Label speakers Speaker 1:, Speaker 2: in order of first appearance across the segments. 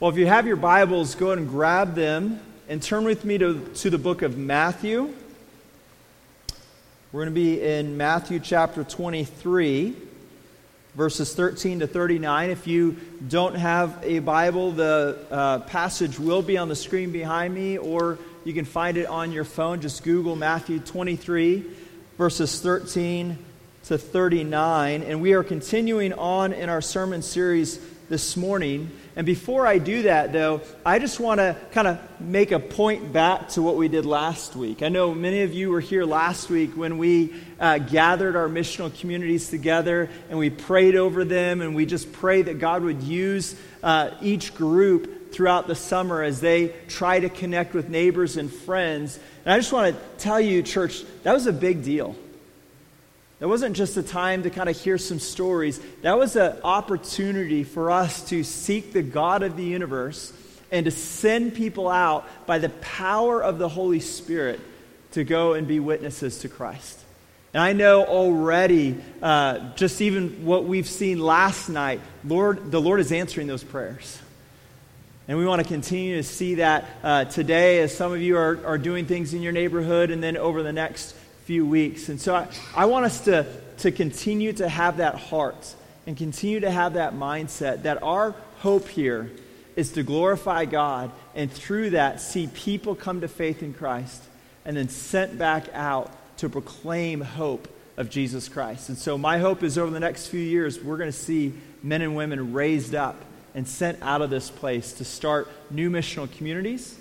Speaker 1: Well, if you have your Bibles, go ahead and grab them and turn with me to the book of Matthew. We're going to be in Matthew chapter 23, verses 13 to 39. If you don't have a Bible, the passage will be on the screen behind me, or you can find it on your phone. Just Google Matthew 23, verses 13 to 39. And we are continuing on in our sermon series this morning. And before I do that, though, I just want to kind of make a point back to what we did last week. I know many of you were here last week when we gathered our missional communities together and we prayed over them, and we just prayed that God would use each group throughout the summer as they try to connect with neighbors and friends. And I just want to tell you, church, that was a big deal. That wasn't just a time to kind of hear some stories. That was an opportunity for us to seek the God of the universe and to send people out by the power of the Holy Spirit to go and be witnesses to Christ. And I know already, just even what we've seen last night, the Lord is answering those prayers. And we want to continue to see that today as some of you are doing things in your neighborhood and then over the next few weeks. And so I want us to continue to have that heart and continue to have that mindset that our hope here is to glorify God, and through that see people come to faith in Christ and then sent back out to proclaim hope of Jesus Christ. And so my hope is over the next few years we're going to see men and women raised up and sent out of this place to start new missional communities,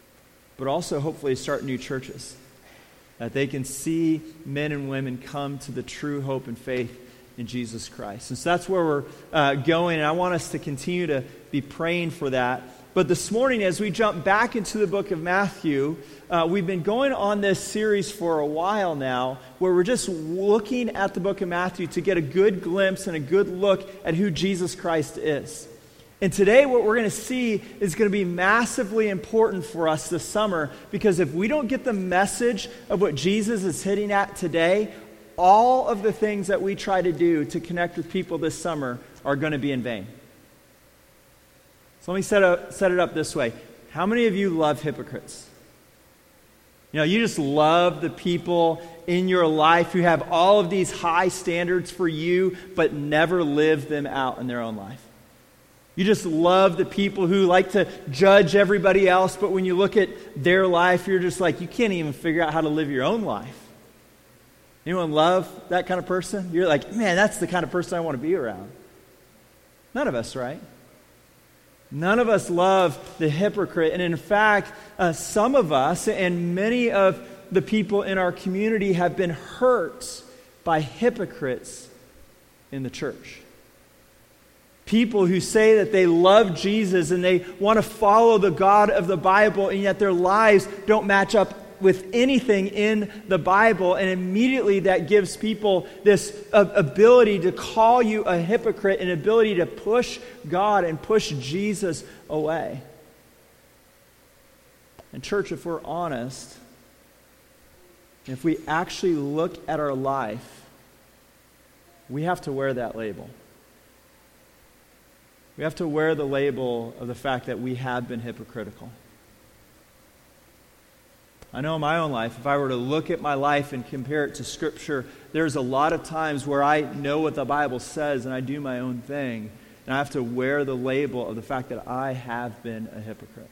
Speaker 1: but also hopefully start new churches. That they can see men and women come to the true hope and faith in Jesus Christ. And so that's where we're going, and I want us to continue to be praying for that. But this morning, as we jump back into the book of Matthew, we've been going on this series for a while now, where we're just looking at the book of Matthew to get a good glimpse and a good look at who Jesus Christ is. And today what we're going to see is going to be massively important for us this summer, because if we don't get the message of what Jesus is hitting at today, all of the things that we try to do to connect with people this summer are going to be in vain. So let me set it up this way. How many of you love hypocrites? You know, you just love the people in your life who have all of these high standards for you, but never live them out in their own life. You just love the people who like to judge everybody else, but when you look at their life, you're just like, you can't even figure out how to live your own life. Anyone love that kind of person? You're like, man, that's the kind of person I want to be around. None of us, right? None of us love the hypocrite. And in fact, some of us and many of the people in our community have been hurt by hypocrites in the church. People who say that they love Jesus and they want to follow the God of the Bible, and yet their lives don't match up with anything in the Bible. And immediately that gives people this ability to call you a hypocrite, an ability to push God and push Jesus away. And church, if we're honest, if we actually look at our life, we have to wear that label. We have to wear the label of the fact that we have been hypocritical. I know in my own life, if I were to look at my life and compare it to Scripture, there's a lot of times where I know what the Bible says and I do my own thing, and I have to wear the label of the fact that I have been a hypocrite.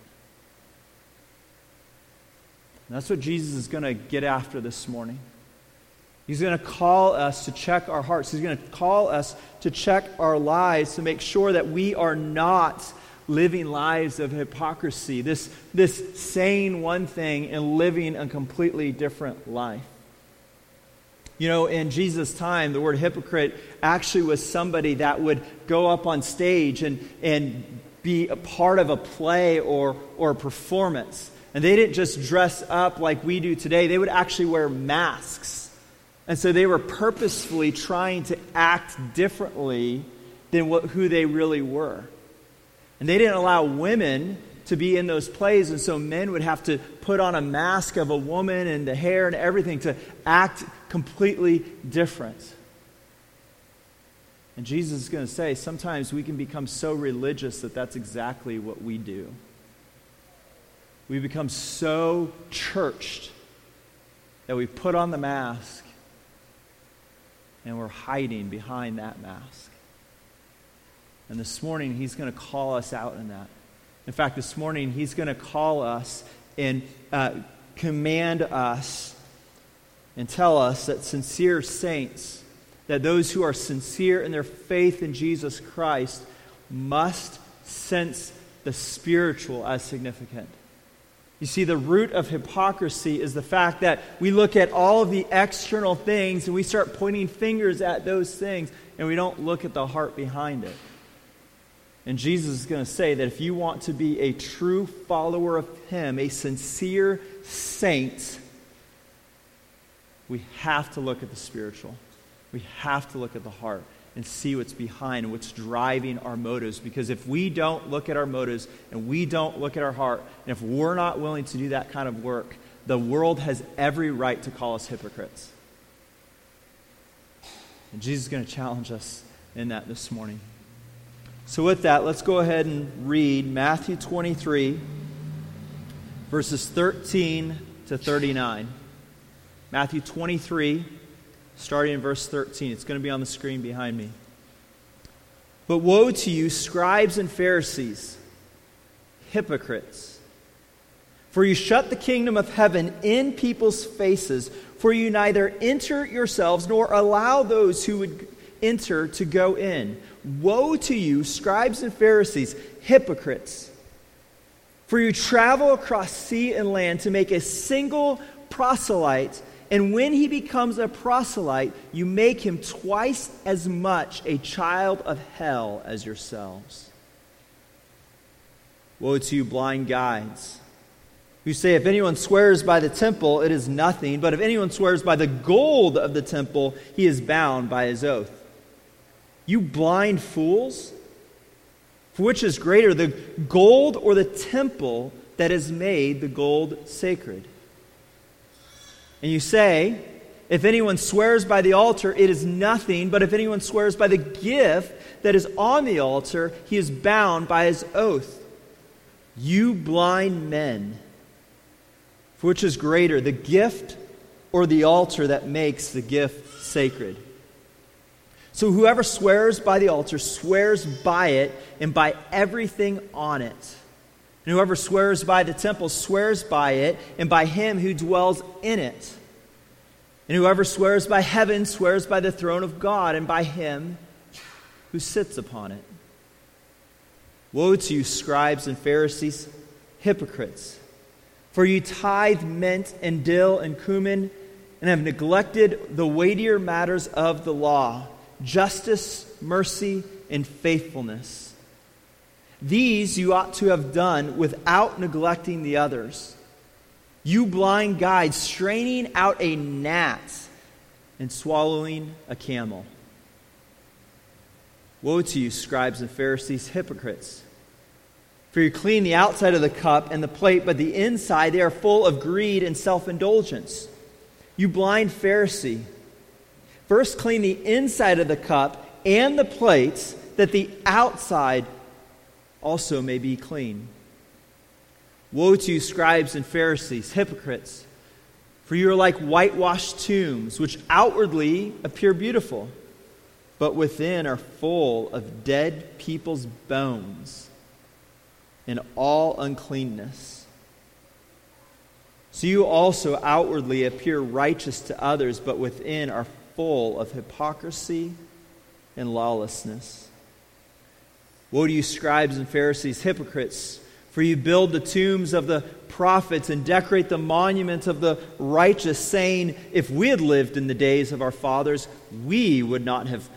Speaker 1: And that's what Jesus is going to get after this morning. He's going to call us to check our hearts. He's going to call us to check our lives to make sure that we are not living lives of hypocrisy, this saying one thing and living a completely different life. You know, in Jesus' time, the word hypocrite actually was somebody that would go up on stage and be a part of a play or a performance. And they didn't just dress up like we do today. They would actually wear masks. And so they were purposefully trying to act differently than who they really were. And they didn't allow women to be in those plays, and so men would have to put on a mask of a woman and the hair and everything to act completely different. And Jesus is going to say, sometimes we can become so religious that that's exactly what we do. We become so churched that we put on the mask and we're hiding behind that mask. And this morning, he's going to call us out in that. In fact, this morning, he's going to call us and command us and tell us that sincere saints, that those who are sincere in their faith in Jesus Christ, must sense the spiritual as significant. You see, the root of hypocrisy is the fact that we look at all of the external things and we start pointing fingers at those things and we don't look at the heart behind it. And Jesus is going to say that if you want to be a true follower of him, a sincere saint, we have to look at the spiritual. We have to look at the heart and see what's behind, what's driving our motives. Because if we don't look at our motives and we don't look at our heart, and if we're not willing to do that kind of work, the world has every right to call us hypocrites. And Jesus is going to challenge us in that this morning. So with that, let's go ahead and read Matthew 23, verses 13 to 39. Matthew 23, starting in verse 13. It's going to be on the screen behind me. But woe to you, scribes and Pharisees, hypocrites! For you shut the kingdom of heaven in people's faces, for you neither enter yourselves nor allow those who would enter to go in. Woe to you, scribes and Pharisees, hypocrites! For you travel across sea and land to make a single proselyte, and when he becomes a proselyte, you make him twice as much a child of hell as yourselves. Woe to you, blind guides, who say, if anyone swears by the temple, it is nothing, but if anyone swears by the gold of the temple, he is bound by his oath. You blind fools! For which is greater, the gold or the temple that has made the gold sacred? And you say, if anyone swears by the altar, it is nothing, but if anyone swears by the gift that is on the altar, he is bound by his oath. You blind men! For which is greater, the gift or the altar that makes the gift sacred? So whoever swears by the altar swears by it and by everything on it. And whoever swears by the temple swears by it and by him who dwells in it. And whoever swears by heaven swears by the throne of God and by him who sits upon it. Woe to you, scribes and Pharisees, hypocrites! For you tithe mint and dill and cumin and have neglected the weightier matters of the law, justice, mercy, and faithfulness. These you ought to have done without neglecting the others. You blind guides, straining out a gnat and swallowing a camel. Woe to you, scribes and Pharisees, hypocrites! For you clean the outside of the cup and the plate, but the inside they are full of greed and self-indulgence. You blind Pharisee! First clean the inside of the cup and the plates, that the outside also may be clean. Woe to you, scribes and Pharisees, hypocrites! For you are like whitewashed tombs, which outwardly appear beautiful, but within are full of dead people's bones and all uncleanness. So you also outwardly appear righteous to others, but within are full of hypocrisy and lawlessness. Woe to you, scribes and Pharisees, hypocrites! For you build the tombs of the prophets and decorate the monuments of the righteous, saying, if we had lived in the days of our fathers, we would not have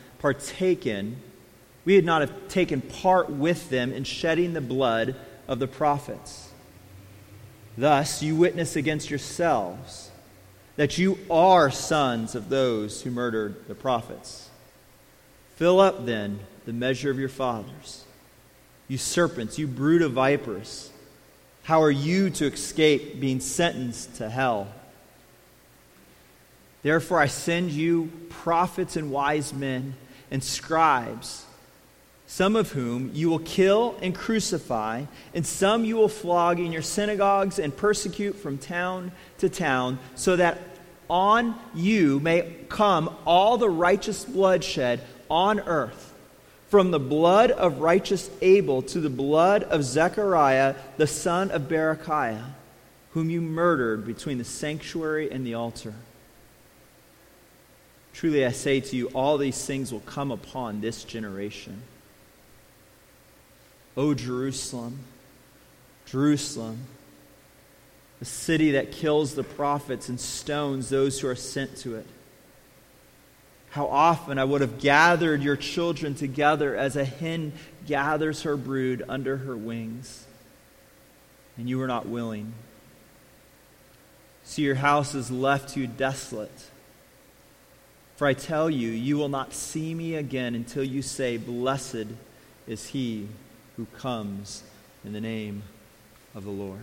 Speaker 1: taken part with them in shedding the blood of the prophets. Thus you witness against yourselves that you are sons of those who murdered the prophets. Fill up then the measure of your fathers. You serpents, you brood of vipers, how are you to escape being sentenced to hell? Therefore I send you prophets and wise men, and scribes, some of whom you will kill and crucify, and some you will flog in your synagogues and persecute from town to town, so that on you may come all the righteous bloodshed on earth, from the blood of righteous Abel to the blood of Zechariah, the son of Berechiah, whom you murdered between the sanctuary and the altar. Truly I say to you, all these things will come upon this generation. O Jerusalem, Jerusalem, the city that kills the prophets and stones those who are sent to it. How often I would have gathered your children together as a hen gathers her brood under her wings, and you were not willing. So your house is left to you desolate. For I tell you, you will not see me again until you say, Blessed is he who comes in the name of the Lord.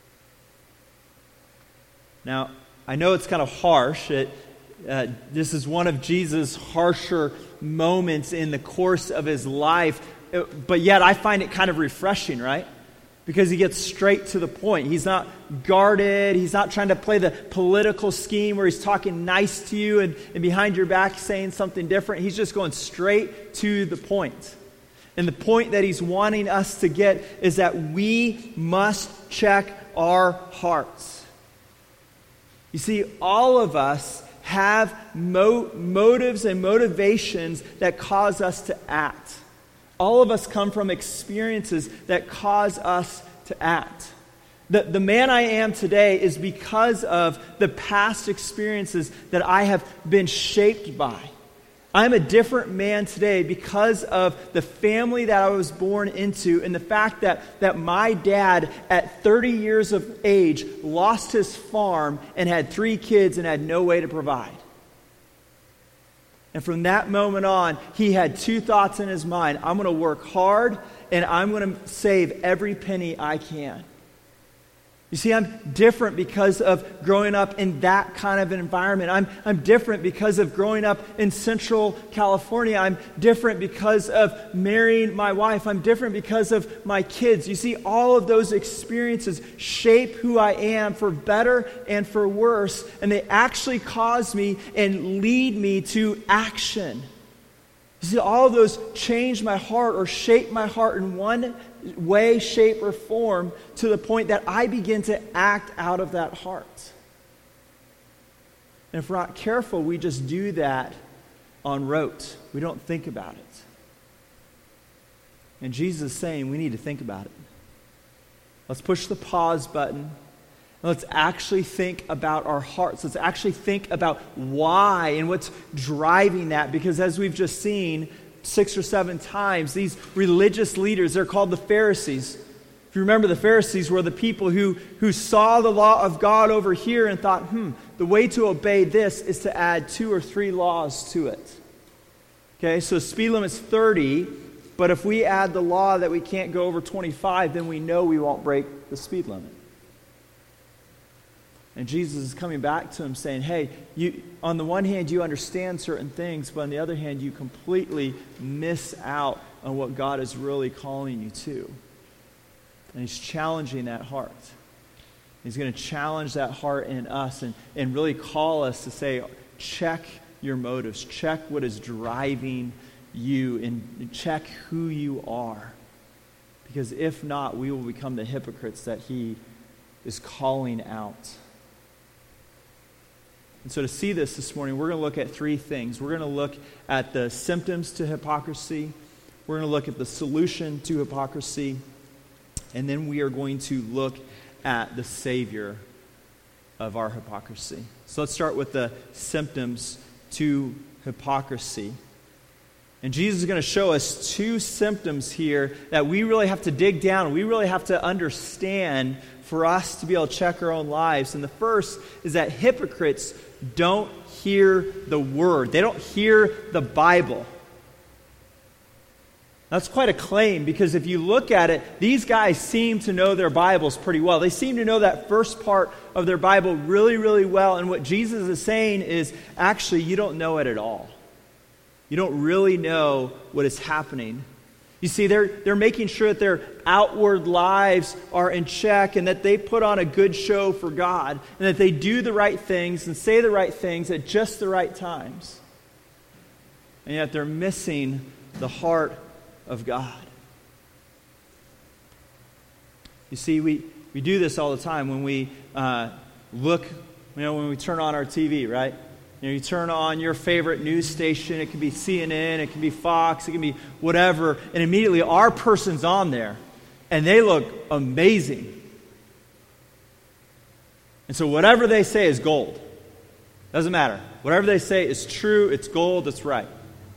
Speaker 1: Now, I know it's kind of harsh. This is one of Jesus' harsher moments in the course of his life, but yet I find it kind of refreshing, right? Because he gets straight to the point. He's not guarded. He's not trying to play the political scheme where he's talking nice to you and behind your back saying something different. He's just going straight to the point. And the point that he's wanting us to get is that we must check our hearts. You see, all of us have motives and motivations that cause us to act. All of us come from experiences that cause us to act. The man I am today is because of the past experiences that I have been shaped by. I'm a different man today because of the family that I was born into and the fact that my dad, at 30 years of age, lost his farm and had 3 kids and had no way to provide. And from that moment on, he had 2 thoughts in his mind. I'm going to work hard and I'm going to save every penny I can. You see, I'm different because of growing up in that kind of an environment. I'm different because of growing up in Central California. I'm different because of marrying my wife. I'm different because of my kids. You see, all of those experiences shape who I am for better and for worse, and they actually cause me and lead me to action. You see, all of those change my heart or shape my heart in one way, shape, or form to the point that I begin to act out of that heart. And if we're not careful, we just do that en route. We don't think about it. And Jesus is saying we need to think about it. Let's push the pause button. And let's actually think about our hearts. Let's actually think about why and what's driving that. Because as we've just seen 6 or 7 times, these religious leaders, they're called the Pharisees. If you remember, the Pharisees were the people who saw the law of God over here and thought, the way to obey this is to add 2 or 3 laws to it. Okay, so speed limit's 30, but if we add the law that we can't go over 25, then we know we won't break the speed limit. And Jesus is coming back to him saying, hey, on the one hand, you understand certain things, but on the other hand, you completely miss out on what God is really calling you to. And he's challenging that heart. He's going to challenge that heart in us and really call us to say, check your motives. Check what is driving you and check who you are. Because if not, we will become the hypocrites that he is calling out. And so to see this morning, we're going to look at 3 things. We're going to look at the symptoms to hypocrisy. We're going to look at the solution to hypocrisy. And then we are going to look at the Savior of our hypocrisy. So let's start with the symptoms to hypocrisy. And Jesus is going to show us 2 symptoms here that we really have to dig down. We really have to understand for us to be able to check our own lives. And the first is that hypocrites don't hear the Word. They don't hear the Bible. That's quite a claim, because if you look at it, these guys seem to know their Bibles pretty well. They seem to know that first part of their Bible really, really well. And what Jesus is saying is, actually, you don't know it at all. You you don't really know what is happening. You see, they're making sure that their outward lives are in check and that they put on a good show for God and that they do the right things and say the right things at just the right times. And yet they're missing the heart of God. You see, we do this all the time when we look, when we turn on our TV, right? You turn on your favorite news station. It can be CNN, it can be Fox, it can be whatever, and immediately our person's on there, and they look amazing. And so whatever they say is gold. Doesn't matter. Whatever they say is true, it's gold, it's right.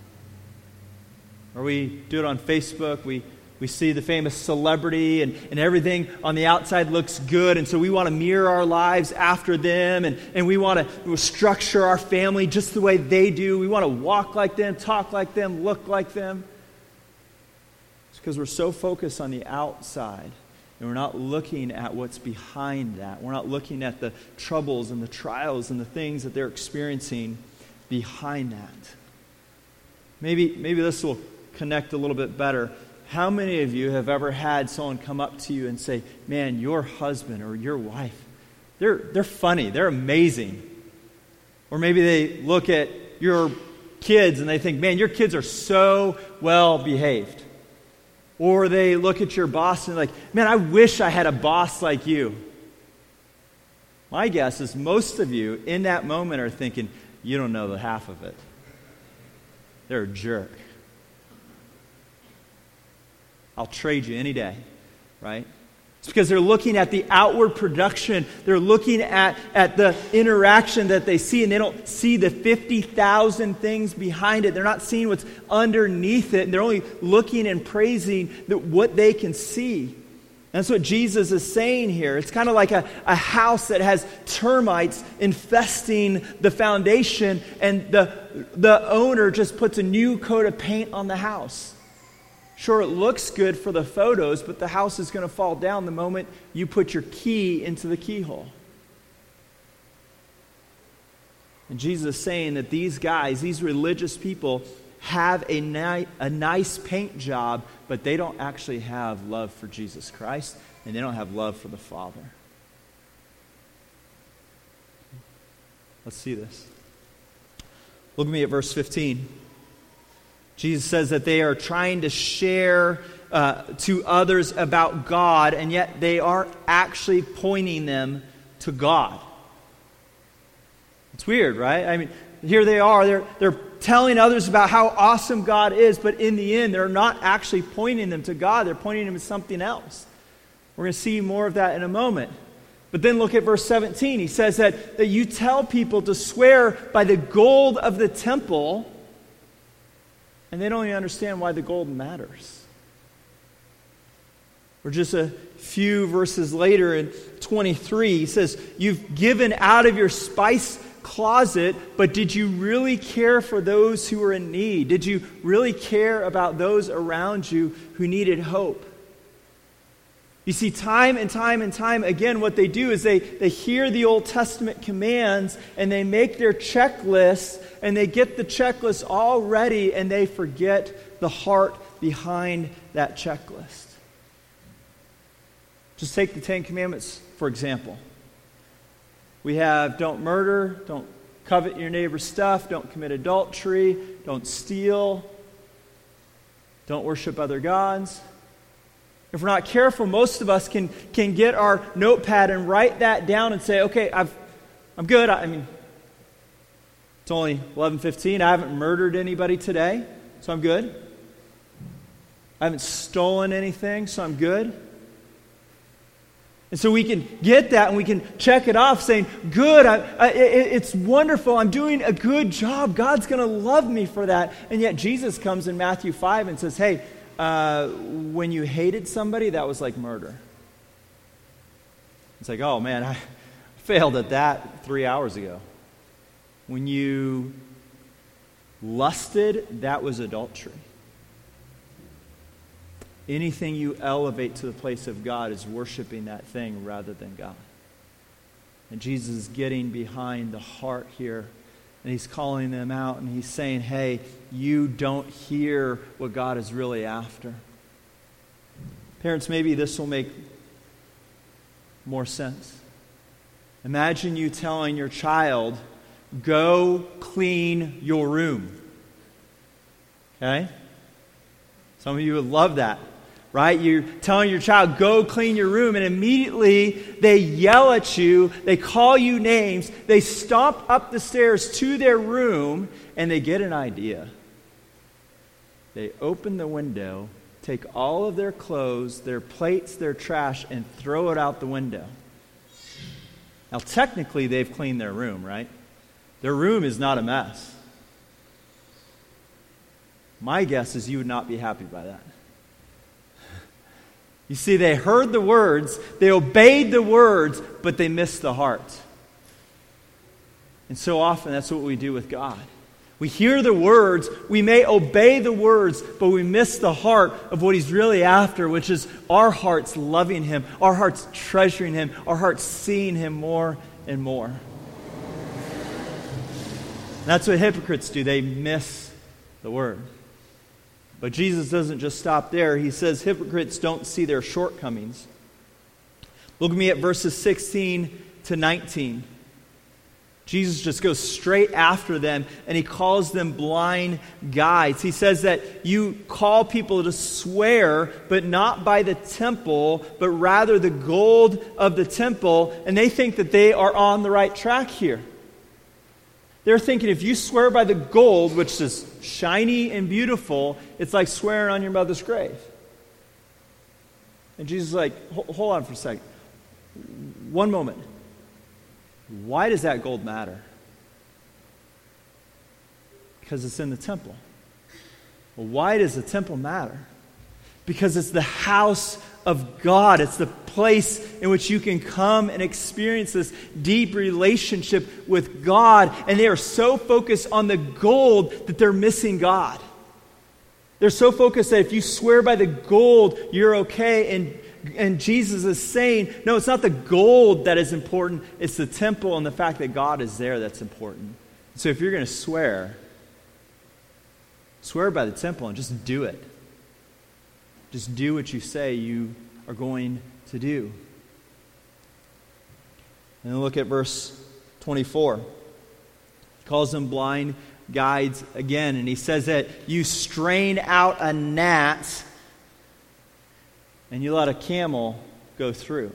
Speaker 1: Or we do it on Facebook, we see the famous celebrity and everything on the outside looks good, and so we want to mirror our lives after them, and we want to structure our family just the way they do. We want to walk like them, talk like them, look like them. It's because we're so focused on the outside, and we're not looking at what's behind that. We're not looking at the troubles and the trials and the things that they're experiencing behind that. Maybe this will connect a little bit better. How many of you have ever had someone come up to you and say, man, your husband or your wife, they're funny, they're amazing. Or maybe they look at your kids and they think, man, your kids are so well behaved. Or they look at your boss and they're like, man, I wish I had a boss like you. My guess is most of you in that moment are thinking, you don't know the half of it. They're a jerk. I'll trade you any day, right? It's because they're looking at the outward production. They're looking at the interaction that they see, and they don't see the 50,000 things behind it. They're not seeing what's underneath it, and they're only looking and praising what they can see. That's what Jesus is saying here. It's kind of like a house that has termites infesting the foundation, and the owner just puts a new coat of paint on the house. Sure, it looks good for the photos, but the house is going to fall down the moment you put your key into the keyhole. And Jesus is saying that these guys, these religious people, have a nice paint job, but they don't actually have love for Jesus Christ, and they don't have love for the Father. Let's see this. Look at me at verse 15. Jesus says that they are trying to share to others about God, and yet they aren't actually pointing them to God. It's weird, right? I mean, here they are. They're telling others about how awesome God is, but in the end, they're not actually pointing them to God. They're pointing them to something else. We're going to see more of that in a moment. But then look at verse 17. He says that you tell people to swear by the gold of the temple, and they don't even understand why the gold matters. Or just a few verses later in 23, he says, you've given out of your spice closet, but did you really care for those who are in need? Did you really care about those around you who needed hope? You see, time and time and time again, what they do is they hear the Old Testament commands and they make their checklists and they get the checklist all ready and they forget the heart behind that checklist. Just take the Ten Commandments, for example. We have don't murder, don't covet your neighbor's stuff, don't commit adultery, don't steal, don't worship other gods. If we're not careful, most of us can get our notepad and write that down and say, okay, I'm good. I mean, it's only 11:15. I haven't murdered anybody today, so I'm good. I haven't stolen anything, so I'm good. And so we can get that and we can check it off saying, good, it's wonderful, I'm doing a good job, God's going to love me for that. And yet Jesus comes in Matthew 5 and says, hey, when you hated somebody, that was like murder. It's like, oh man, I failed at that 3 hours ago. When you lusted, that was adultery. Anything you elevate to the place of God is worshiping that thing rather than God. And Jesus is getting behind the heart here And he's calling them out, and he's saying, hey, you don't hear what God is really after. Parents, maybe this will make more sense. Imagine you telling your child, go clean your room. Okay? Some of you would love that, right? You're telling your child, go clean your room, and immediately they yell at you, they call you names, they stomp up the stairs to their room, and they get an idea. They open the window, take all of their clothes, their plates, their trash, and throw it out the window. Now, technically, they've cleaned their room, right? Their room is not a mess. My guess is you would not be happy by that. You see, they heard the words, they obeyed the words, but they missed the heart. And so often, that's what we do with God. We hear the words, we may obey the words, but we miss the heart of what He's really after, which is our hearts loving Him, our hearts treasuring Him, our hearts seeing Him more and more. And that's what hypocrites do. They miss the word. But Jesus doesn't just stop there. He says hypocrites don't see their shortcomings. Look at me at verses 16 to 19. Jesus just goes straight after them, and He calls them blind guides. He says that you call people to swear, but not by the temple, but rather the gold of the temple, and they think that they are on the right track here. They're thinking if you swear by the gold, which is shiny and beautiful, it's like swearing on your mother's grave. And Jesus is like, hold on for a second. One moment. Why does that gold matter? Because it's in the temple. Well, why does the temple matter? Because it's the house of God. It's the place in which you can come and experience this deep relationship with God. And they are so focused on the gold that they're missing God. They're so focused that if you swear by the gold, you're okay. And Jesus is saying, no, it's not the gold that is important. It's the temple and the fact that God is there that's important. So if you're going to swear by the temple and just do it. Just do what you say you are going to do. And then look at verse 24. He calls them blind guides again. And he says that you strain out a gnat and you let a camel go through.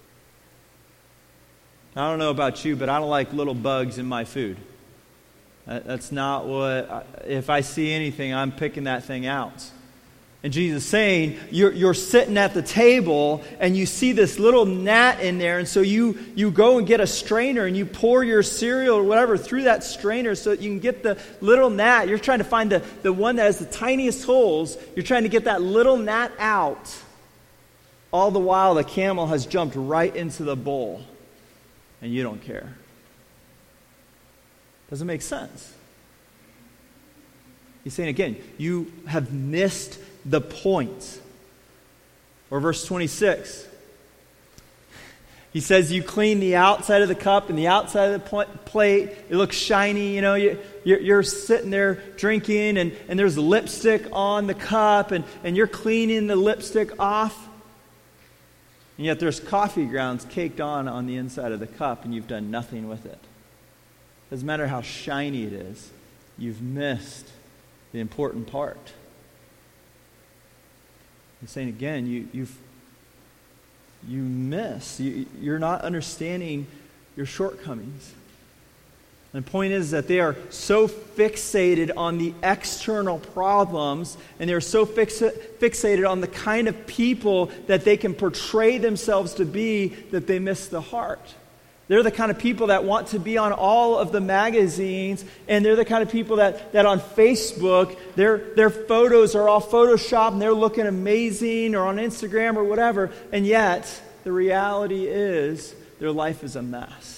Speaker 1: I don't know about you, but I don't like little bugs in my food. That's not what... If I see anything, I'm picking that thing out. And Jesus is saying, you're sitting at the table and you see this little gnat in there, and so you go and get a strainer and you pour your cereal or whatever through that strainer so that you can get the little gnat. You're trying to find the one that has the tiniest holes. You're trying to get that little gnat out. All the while the camel has jumped right into the bowl and you don't care. Doesn't make sense. He's saying again, you have missed the point. Or verse 26. He says you clean the outside of the cup and the outside of the plate. It looks shiny. You know, you're sitting there drinking and there's lipstick on the cup and you're cleaning the lipstick off. And yet there's coffee grounds caked on the inside of the cup and you've done nothing with it. Doesn't matter how shiny it is. You've missed the important part. He's saying again, you miss. You're not understanding your shortcomings. And the point is that they are so fixated on the external problems, and they're so fixated on the kind of people that they can portray themselves to be that they miss the heart. They're the kind of people that want to be on all of the magazines, and they're the kind of people that on Facebook, their photos are all photoshopped and they're looking amazing, or on Instagram or whatever, and yet the reality is their life is a mess.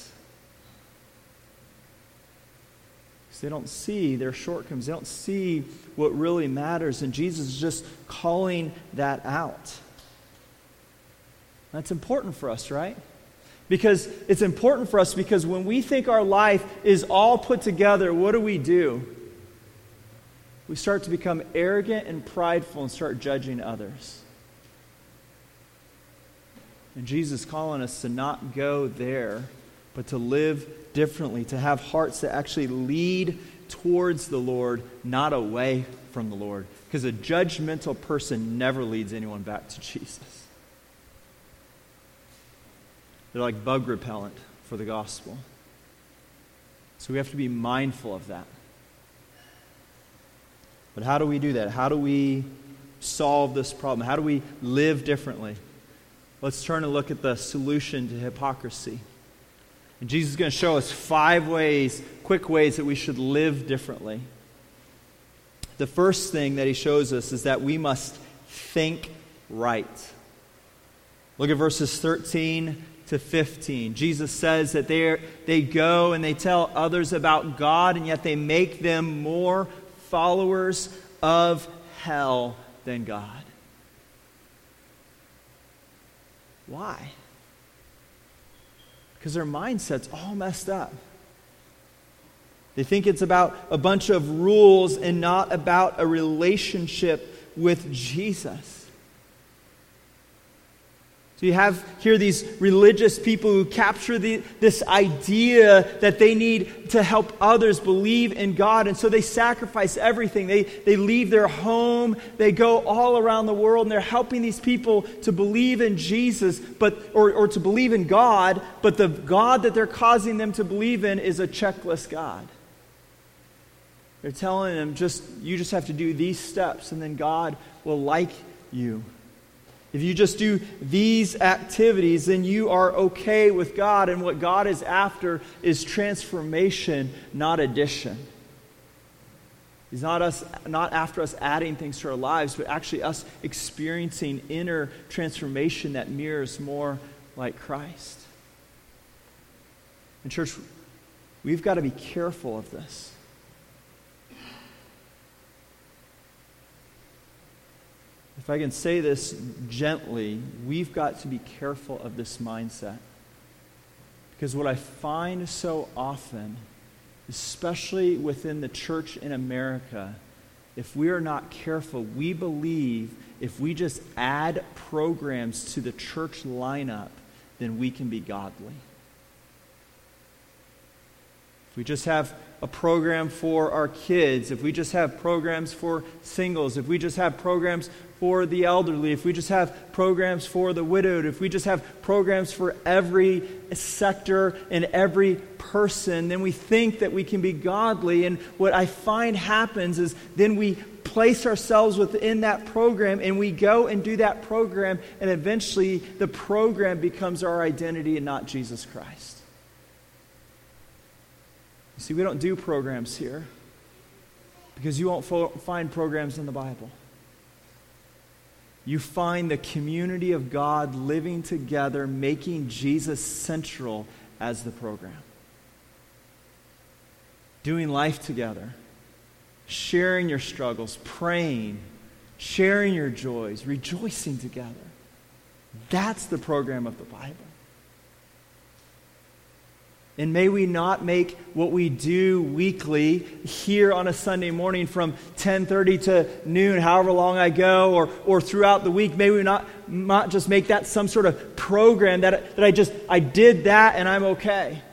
Speaker 1: They don't see their shortcomings. They don't see what really matters. And Jesus is just calling that out. That's important for us, right? Because it's important for us, because when we think our life is all put together, what do? We start to become arrogant and prideful and start judging others. And Jesus is calling us to not go there, but to live differently, to have hearts that actually lead towards the Lord, not away from the Lord. Because a judgmental person never leads anyone back to Jesus. They're like bug repellent for the gospel. So we have to be mindful of that. But how do we do that? How do we solve this problem? How do we live differently? Let's turn and look at the solution to hypocrisy. And Jesus is going to show us 5 ways, quick ways that we should live differently. The first thing that he shows us is that we must think right. Look at verses 13 to 15. Jesus says that they go and they tell others about God, and yet they make them more followers of hell than God. Why? Because their mindset's all messed up. They think it's about a bunch of rules and not about a relationship with Jesus. So you have here these religious people who capture this idea that they need to help others believe in God. And so they sacrifice everything. They leave their home. They go all around the world, and they're helping these people to believe in Jesus, or to believe in God. But the God that they're causing them to believe in is a checklist God. They're telling them, you just have to do these steps, and then God will like you. If you just do these activities, then you are okay with God. And what God is after is transformation, not addition. He's not after us adding things to our lives, but actually us experiencing inner transformation that mirrors more like Christ. And church, we've got to be careful of this. If I can say this gently, we've got to be careful of this mindset. Because what I find so often, especially within the church in America, if we are not careful, we believe if we just add programs to the church lineup, then we can be godly. If we just have a program for our kids, if we just have programs for singles, if we just have programs for the elderly, if we just have programs for the widowed, if we just have programs for every sector and every person, then we think that we can be godly. And what I find happens is then we place ourselves within that program, and we go and do that program, and eventually the program becomes our identity and not Jesus Christ. See, we don't do programs here because you won't find programs in the Bible. You find the community of God living together, making Jesus central as the program. Doing life together, sharing your struggles, praying, sharing your joys, rejoicing together. That's the program of the Bible. And may we not make what we do weekly here on a Sunday morning from 10:30 to noon, however long I go, or throughout the week, may we not just make that some sort of program that I did that and I'm okay.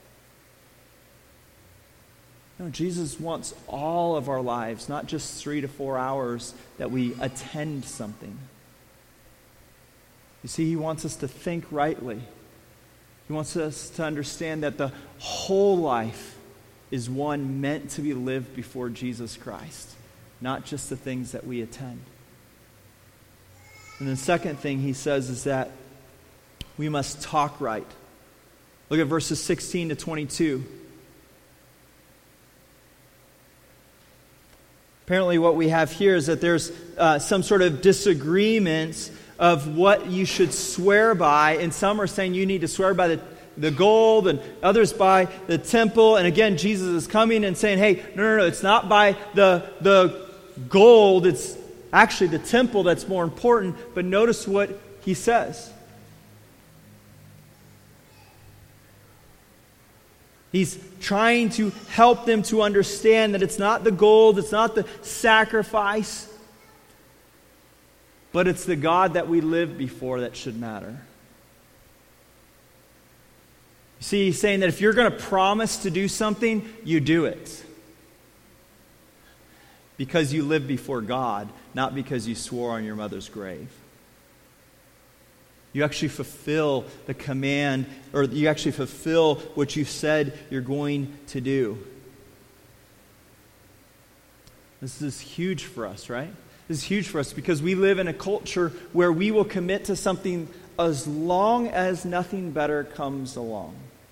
Speaker 1: No, Jesus wants all of our lives, not just 3 to 4 hours that we attend something. You see, he wants us to think rightly. He wants us to understand that the whole life is one meant to be lived before Jesus Christ, not just the things that we attend. And the second thing he says is that we must talk right. Look at verses 16 to 22. Apparently what we have here is that there's some sort of disagreement of what you should swear by, and some are saying you need to swear by the gold, and others by the temple. And again, Jesus is coming and saying, hey, no, it's not by the gold, it's actually the temple that's more important. But notice what he says. He's trying to help them to understand that it's not the gold, it's not the sacrifice, but it's the God that we live before that should matter. You see, he's saying that if you're going to promise to do something, you do it. Because you live before God, not because you swore on your mother's grave. You actually fulfill the command, or you actually fulfill what you said you're going to do. This is huge for us, right? This is huge for us because we live in a culture where we will commit to something as long as nothing better comes along.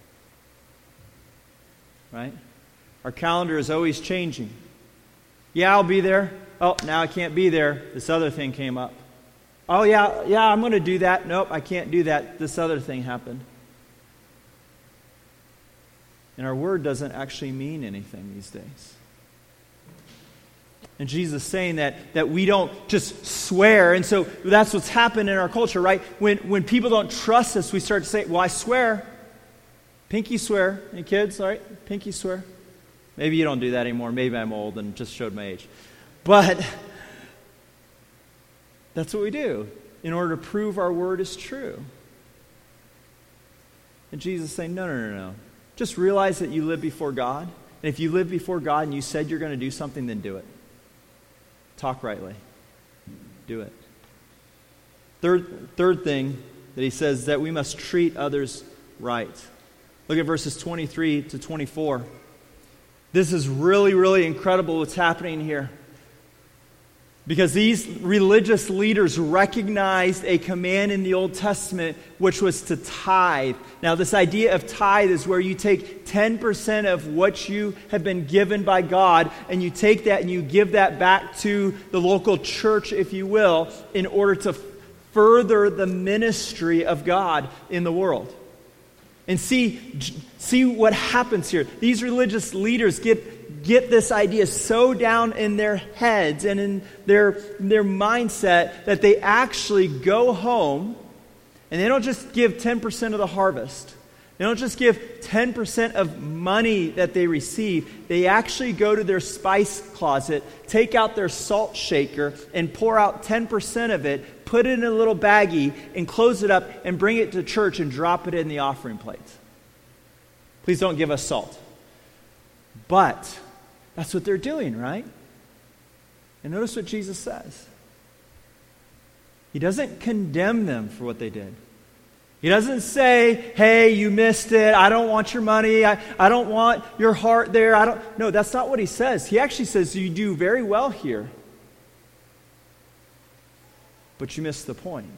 Speaker 1: Right? Our calendar is always changing. Yeah, I'll be there. Oh, now I can't be there. This other thing came up. Oh, yeah, I'm going to do that. Nope, I can't do that. This other thing happened. And our word doesn't actually mean anything these days. And Jesus is saying that we don't just swear. And so that's what's happened in our culture, right? When people don't trust us, we start to say, well, I swear. Pinky swear. Any kids? All right, pinky swear. Maybe you don't do that anymore. Maybe I'm old and just showed my age. But that's what we do in order to prove our word is true. And Jesus is saying, no. Just realize that you live before God. And if you live before God and you said you're going to do something, then do it. Talk rightly. Do it. Third thing that he says is that we must treat others right. Look at verses 23 to 24. This is really, really incredible what's happening here. Because these religious leaders recognized a command in the Old Testament, which was to tithe. Now, this idea of tithe is where you take 10% of what you have been given by God, and you take that and you give that back to the local church, if you will, in order to further the ministry of God in the world. And see what happens here. These religious leaders get this idea so down in their heads and in their mindset that they actually go home and they don't just give 10% of the harvest. They don't just give 10% of money that they receive. They actually go to their spice closet, take out their salt shaker, and pour out 10% of it, put it in a little baggie, and close it up, and bring it to church and drop it in the offering plate. Please don't give us salt. But that's what they're doing, right? And notice what Jesus says. He doesn't condemn them for what they did. He doesn't say, hey, you missed it. I don't want your money. I don't want your heart there. No, that's not what he says. He actually says you do very well here. But you missed the point.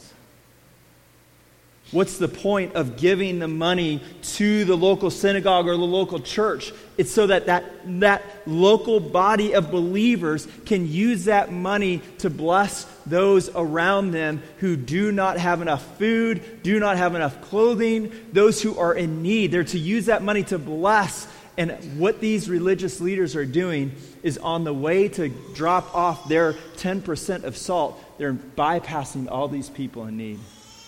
Speaker 1: What's the point of giving the money to the local synagogue or the local church? It's so that local body of believers can use that money to bless those around them who do not have enough food, do not have enough clothing, those who are in need. They're to use that money to bless. And what these religious leaders are doing is on the way to drop off their 10% of salt, they're bypassing all these people in need.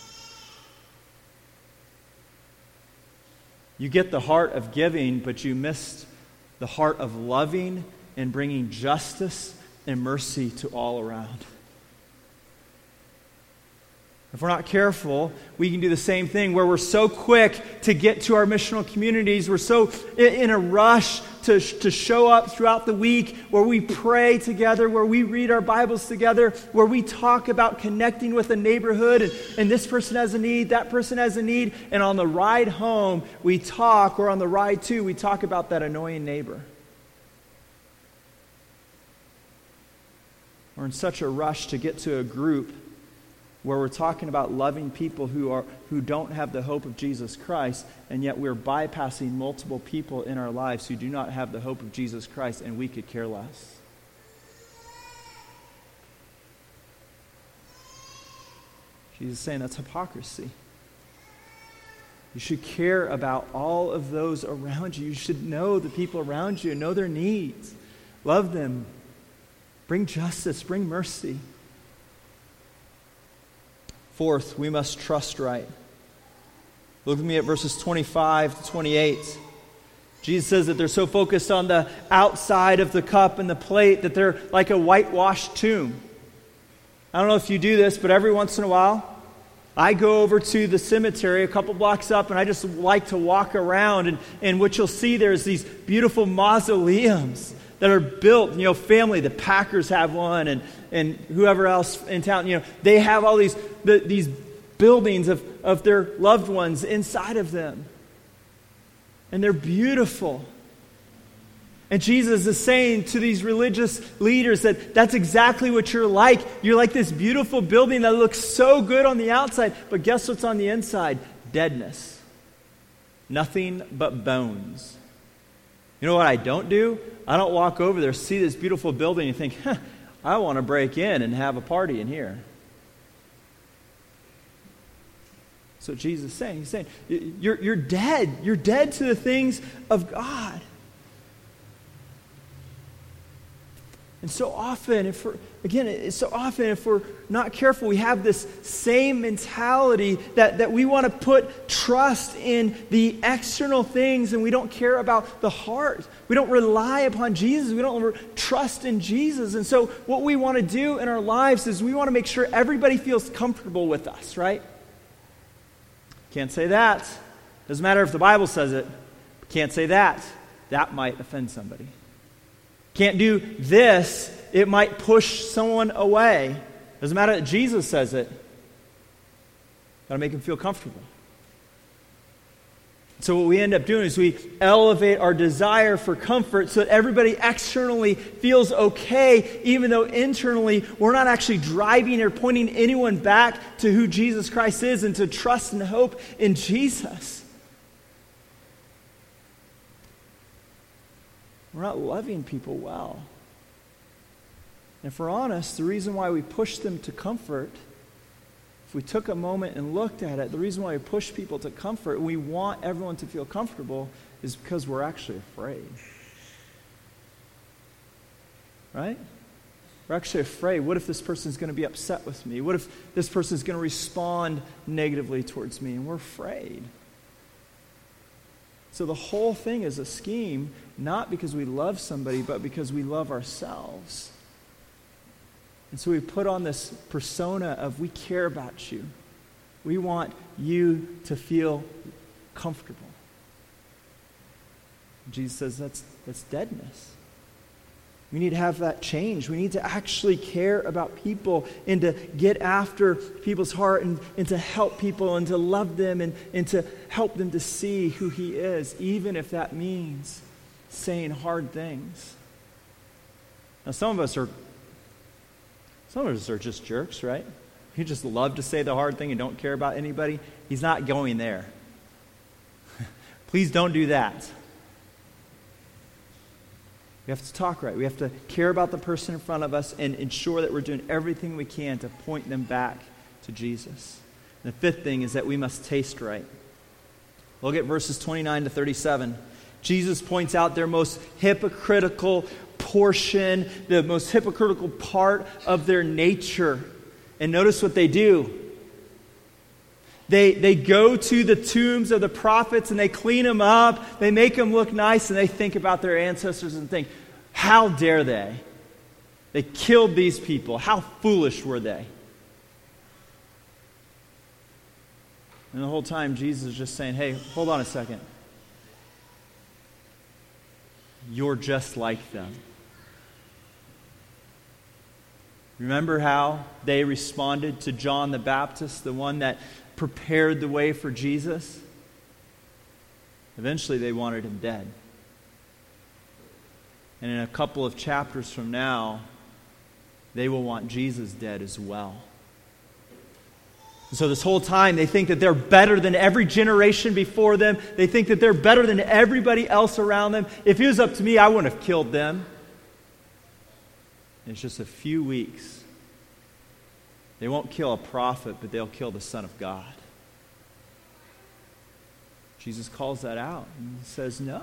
Speaker 1: You get the heart of giving, but you missed the heart of loving and bringing justice and mercy to all around. If we're not careful, we can do the same thing where we're so quick to get to our missional communities. We're so in a rush to show up throughout the week, where we pray together, where we read our Bibles together, where we talk about connecting with a neighborhood, and this person has a need, that person has a need, and on the ride home, we talk, or on the ride to, we talk about that annoying neighbor. We're in such a rush to get to a group where we're talking about loving people who don't have the hope of Jesus Christ, and yet we're bypassing multiple people in our lives who do not have the hope of Jesus Christ, and we could care less. Jesus is saying that's hypocrisy. You should care about all of those around you. You should know the people around you, know their needs, love them, bring justice, bring mercy. Fourth, we must trust right. Look with me at verses 25 to 28. Jesus says that they're so focused on the outside of the cup and the plate that they're like a whitewashed tomb. I don't know if you do this, but every once in a while, I go over to the cemetery a couple blocks up, and I just like to walk around. And what you'll see there is these beautiful mausoleums that are built, family. The Packers have one, and whoever else in town, they have all these buildings of their loved ones inside of them. And they're beautiful. And Jesus is saying to these religious leaders that that's exactly what you're like. You're like this beautiful building that looks so good on the outside, but guess what's on the inside? Deadness. Nothing but bones. You know what I don't do? I don't walk over there, see this beautiful building, and think, I want to break in and have a party in here. That's what Jesus is saying. He's saying, you're dead. You're dead to the things of God. And so often, if we're not careful, we have this same mentality that we want to put trust in the external things, and we don't care about the heart. We don't rely upon Jesus. We don't trust in Jesus. And so what we want to do in our lives is we want to make sure everybody feels comfortable with us, right? Can't say that. Doesn't matter if the Bible says it. Can't say that. That might offend somebody. Can't do this. It might push someone away. Doesn't matter that Jesus says it. Got to make them feel comfortable. So what we end up doing is we elevate our desire for comfort so that everybody externally feels okay, even though internally we're not actually driving or pointing anyone back to who Jesus Christ is and to trust and hope in Jesus. We're not loving people well. And if we're honest, the reason why we push them to comfort, if we took a moment and looked at it, the reason why we push people to comfort, and we want everyone to feel comfortable, is because we're actually afraid. Right? We're actually afraid. What if this person's going to be upset with me? What if this person's going to respond negatively towards me? And we're afraid. So the whole thing is a scheme, not because we love somebody, but because we love ourselves. And so we put on this persona of we care about you. We want you to feel comfortable. Jesus says that's deadness. We need to have that change. We need to actually care about people and to get after people's heart and to help people and to love them and to help them to see who He is, even if that means saying hard things. Now, some of us are just jerks, right? You just love to say the hard thing and don't care about anybody. He's not going there. Please don't do that. We have to talk right. We have to care about the person in front of us and ensure that we're doing everything we can to point them back to Jesus. And the fifth thing is that we must taste right. Look at verses 29 to 37. Jesus points out their most hypocritical portion, the most hypocritical part of their nature. And notice what they do. They go to the tombs of the prophets and they clean them up. They make them look nice, and they think about their ancestors and think, how dare they? They killed these people. How foolish were they? And the whole time Jesus is just saying, hey, hold on a second. You're just like them. Remember how they responded to John the Baptist, the one that prepared the way for Jesus? Eventually they wanted him dead. And in a couple of chapters from now, they will want Jesus dead as well. And so this whole time they think that they're better than every generation before them. They think that they're better than everybody else around them. If it was up to me, I wouldn't have killed them. And it's just a few weeks. They won't kill a prophet, but they'll kill the Son of God. Jesus calls that out and says no.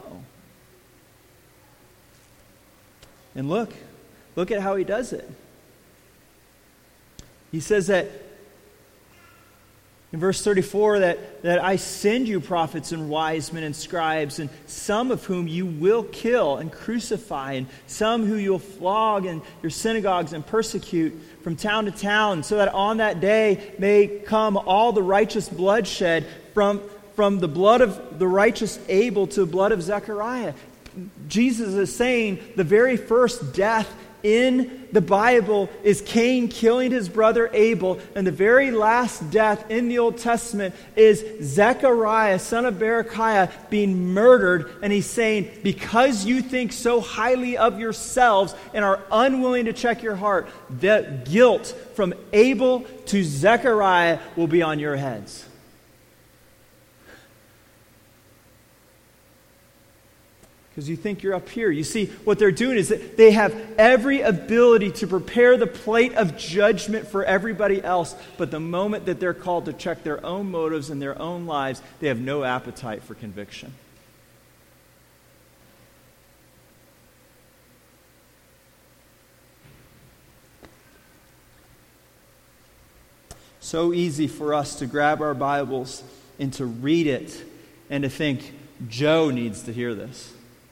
Speaker 1: And look at how he does it. He says that In verse 34, that I send you prophets and wise men and scribes, and some of whom you will kill and crucify, and some who you'll flog in your synagogues and persecute from town to town, so that on that day may come all the righteous bloodshed from the blood of the righteous Abel to the blood of Zechariah. Jesus is saying the very first death in the Bible is Cain killing his brother Abel, and the very last death in the Old Testament is Zechariah, son of Berechiah, being murdered. And he's saying, because you think so highly of yourselves and are unwilling to check your heart, the guilt from Abel to Zechariah will be on your heads. Because you think you're up here. You see, what they're doing is that they have every ability to prepare the plate of judgment for everybody else. But the moment that they're called to check their own motives and their own lives, they have no appetite for conviction. So easy for us to grab our Bibles and to read it and to think, Joe needs to hear this.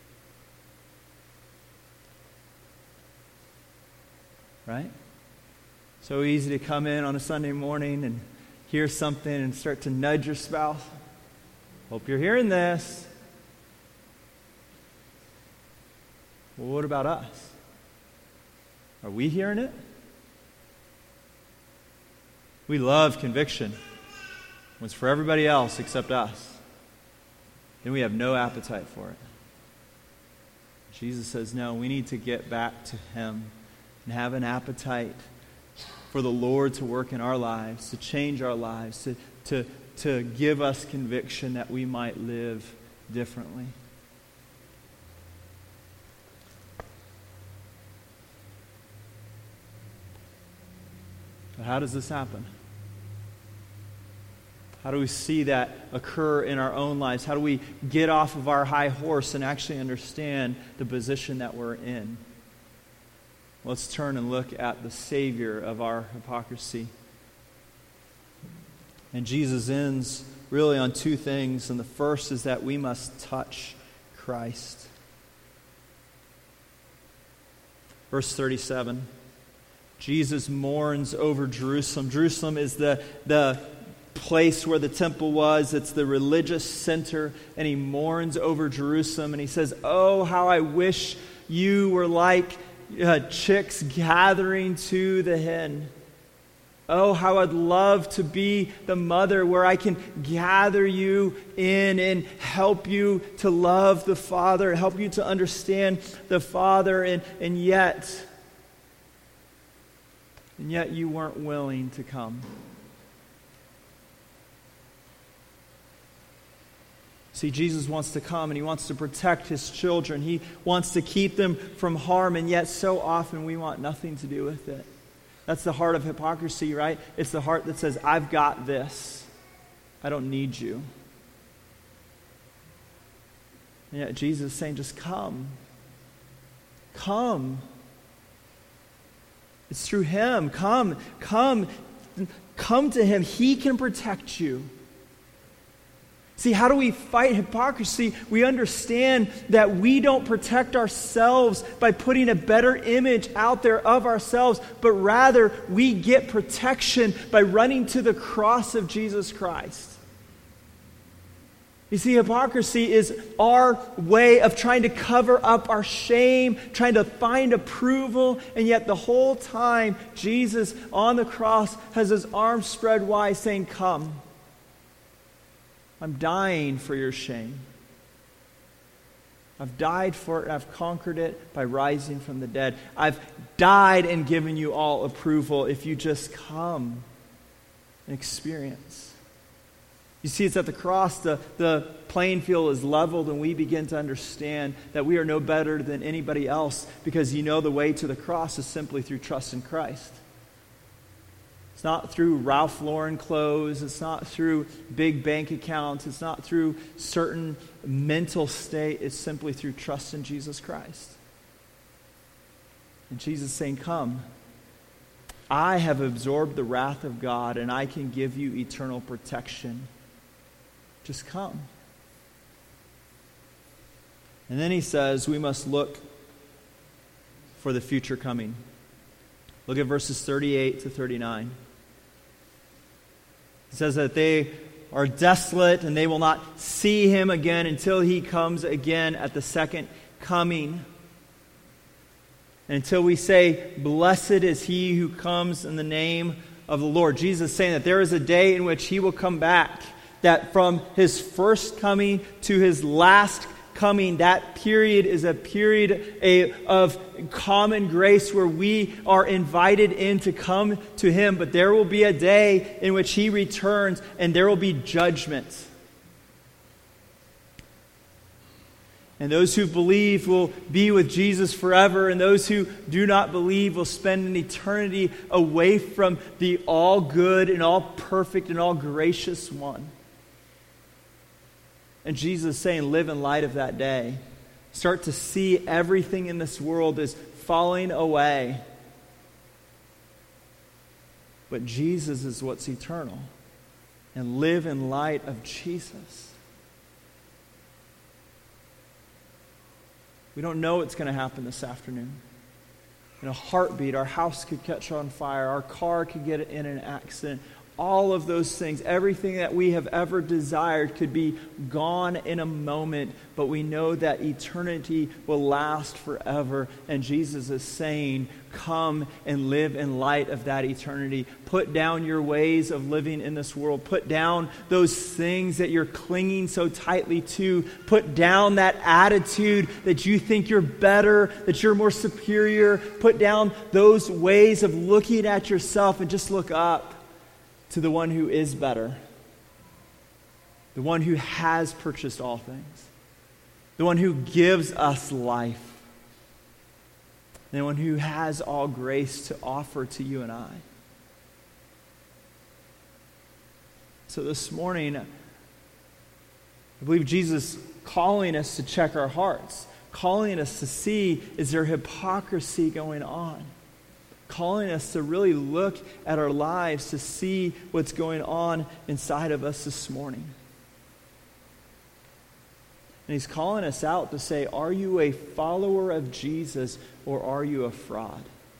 Speaker 1: Right? So easy to come in on a Sunday morning and hear something and start to nudge your spouse. Hope you're hearing this. Well, what about us? Are we hearing it? We love conviction when it's for everybody else except us. Then we have no appetite for it. Jesus says, no, we need to get back to Him and have an appetite for the Lord to work in our lives, to change our lives, to give us conviction that we might live differently. But how does this happen? How do we see that occur in our own lives? How do we get off of our high horse and actually understand the position that we're in? Let's turn and look at the Savior of our hypocrisy. And Jesus ends really on two things. And the first is that we must touch Christ. Verse 37. Jesus mourns over Jerusalem. Jerusalem is the place where the temple was. It's the religious center. And he mourns over Jerusalem. And he says, oh, how I wish you were like chicks gathering to the hen. Oh, how I'd love to be the mother where I can gather you in and help you to love the Father, help you to understand the Father, and yet you weren't willing to come. See, Jesus wants to come and He wants to protect His children. He wants to keep them from harm, and yet so often we want nothing to do with it. That's the heart of hypocrisy, right? It's the heart that says, I've got this. I don't need you. And yet Jesus is saying, just come. Come. It's through Him. Come to Him. He can protect you. See, how do we fight hypocrisy? We understand that we don't protect ourselves by putting a better image out there of ourselves, but rather we get protection by running to the cross of Jesus Christ. You see, hypocrisy is our way of trying to cover up our shame, trying to find approval, and yet the whole time Jesus on the cross has His arms spread wide saying, come. I'm dying for your shame. I've died for it, and I've conquered it by rising from the dead. I've died and given you all approval if you just come and experience. You see, it's at the cross, the playing field is leveled, and we begin to understand that we are no better than anybody else, because the way to the cross is simply through trust in Christ. It's not through Ralph Lauren clothes. It's not through big bank accounts. It's not through certain mental state. It's simply through trust in Jesus Christ. And Jesus is saying, come. I have absorbed the wrath of God, and I can give you eternal protection. Just come. And then he says we must look for the future coming. Look at verses 38 to 39. It says that they are desolate and they will not see him again until he comes again at the second coming. And until we say, blessed is he who comes in the name of the Lord. Jesus is saying that there is a day in which he will come back. That from his first coming to his last coming, that period is a period of common grace where we are invited in to come to him. But there will be a day in which he returns and there will be judgment. And those who believe will be with Jesus forever, and those who do not believe will spend an eternity away from the all good and all perfect and all gracious one. And Jesus is saying, live in light of that day. Start to see everything in this world is falling away. But Jesus is what's eternal. And live in light of Jesus. We don't know what's going to happen this afternoon. In a heartbeat, our house could catch on fire. Our car could get in an accident. All of those things, everything that we have ever desired could be gone in a moment, but we know that eternity will last forever. And Jesus is saying, come and live in light of that eternity. Put down your ways of living in this world. Put down those things that you're clinging so tightly to. Put down that attitude that you think you're better, that you're more superior. Put down those ways of looking at yourself and just look up to the one who is better, the one who has purchased all things, the one who gives us life, the one who has all grace to offer to you and I. So this morning, I believe Jesus is calling us to check our hearts, calling us to see, is there hypocrisy going on? Calling us to really look at our lives to see what's going on inside of us this morning. And he's calling us out to say, are you a follower of Jesus or are you a fraud?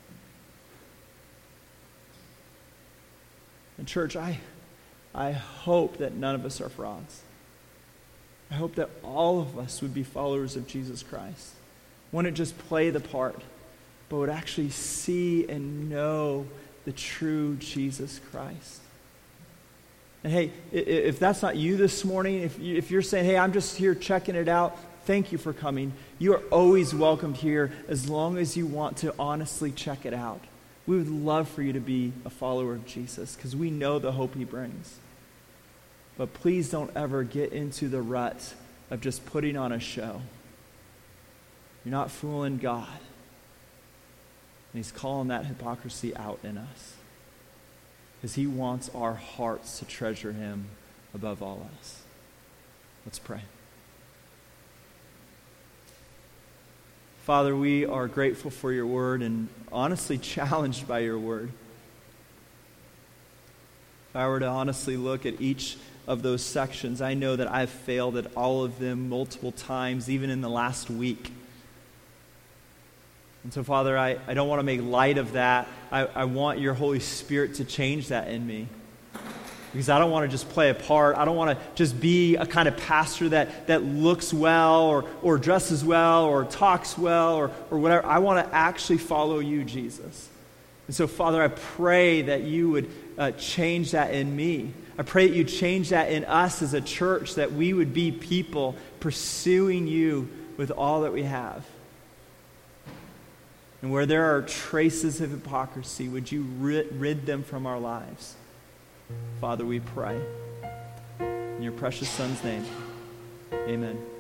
Speaker 1: And church, I hope that none of us are frauds. I hope that all of us would be followers of Jesus Christ. Wouldn't just play the part, but would actually see and know the true Jesus Christ. And hey, if that's not you this morning, if you're saying, hey, I'm just here checking it out, thank you for coming. You are always welcomed here as long as you want to honestly check it out. We would love for you to be a follower of Jesus because we know the hope he brings. But please don't ever get into the rut of just putting on a show. You're not fooling God. And he's calling that hypocrisy out in us. Because he wants our hearts to treasure him above all else. Let's pray. Father, we are grateful for your word and honestly challenged by your word. If I were to honestly look at each of those sections, I know that I've failed at all of them multiple times, even in the last week. And so, Father, I don't want to make light of that. I want your Holy Spirit to change that in me. Because I don't want to just play a part. I don't want to just be a kind of pastor that looks well or dresses well or talks well or whatever. I want to actually follow you, Jesus. And so, Father, I pray that you would change that in me. I pray that you change that in us as a church, that we would be people pursuing you with all that we have. And where there are traces of hypocrisy, would you rid them from our lives? Father, we pray. In your precious Son's name, amen.